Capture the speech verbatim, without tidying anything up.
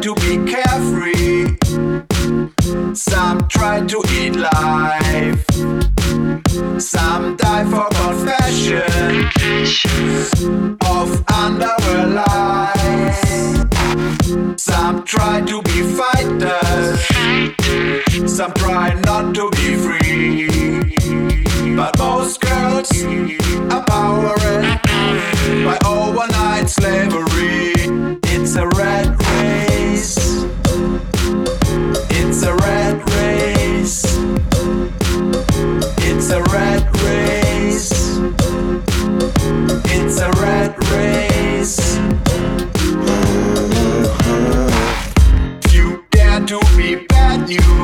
to be carefree. Some try to eat life. Some die for confession of underworld life. Some try to be fighters. Some try not to be free. But most girls are powered by overnight slavery. It's a rat race. It's a rat race. It's a rat race. It's a rat race. If you dare to be bad, you